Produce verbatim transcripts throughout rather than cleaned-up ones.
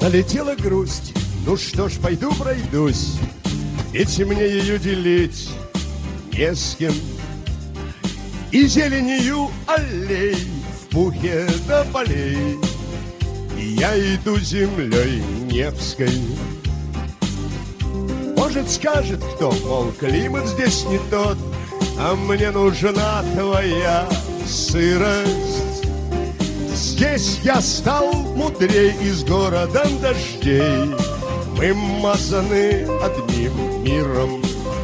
Налетела грусть, ну что ж, пойду пройдусь, ведь мне ее делить не с кем. И зеленью аллей в пухе до полей я иду землей Невской. Может, скажет кто, мол, климат здесь не тот, а мне нужна твоя сырость. Здесь я стал мудрей и с городом дождей мы мазаны одним миром.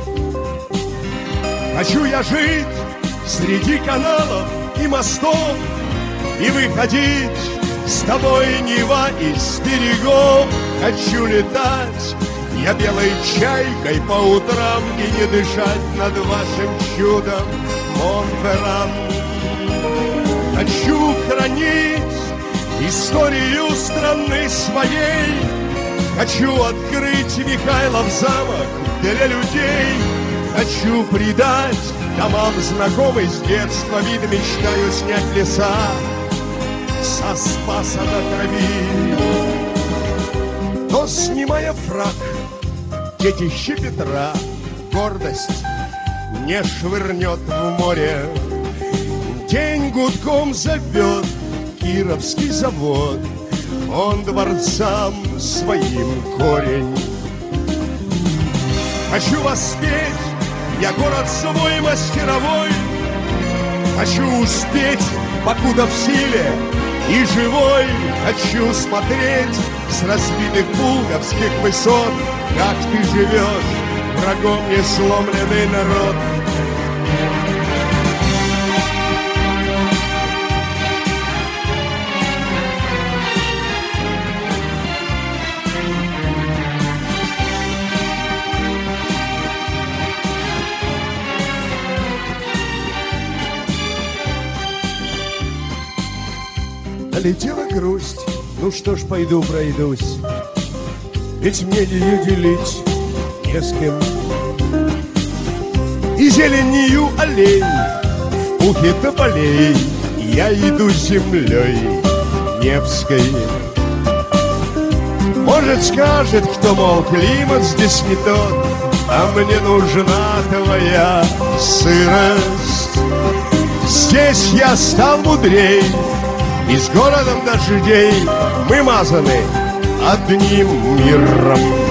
Хочу я жить среди каналов и мостов и выходить с тобой, Нева, из берегов. Хочу летать я белой чайкой по утрам и не дышать над вашим чудом Монферран. Хочу хранить историю страны своей. Хочу открыть Михайлов замок для людей. Хочу придать домам знакомый с детства вид. Мечтаю снять леса со Спаса до Трави. Но, снимая фрак, детище Петра гордость не швырнет в море. День гудком зовет Кировский завод, он дворцам своим корень. Хочу воспеть я город свой мастеровой. Хочу успеть, покуда в силе и живой. Хочу смотреть с разбитых пулковских высот, как ты живешь, врагом не сломленный народ. Налетела грусть, ну что ж, пойду пройдусь, ведь мне ее делить не с кем. И зеленью аллей в пухе тополей я иду землей Невской. Может, скажет кто, мол, климат здесь не тот, а мне нужна твоя сырость. Здесь я стал мудрей и с городом дождей мы мазаны одним миром.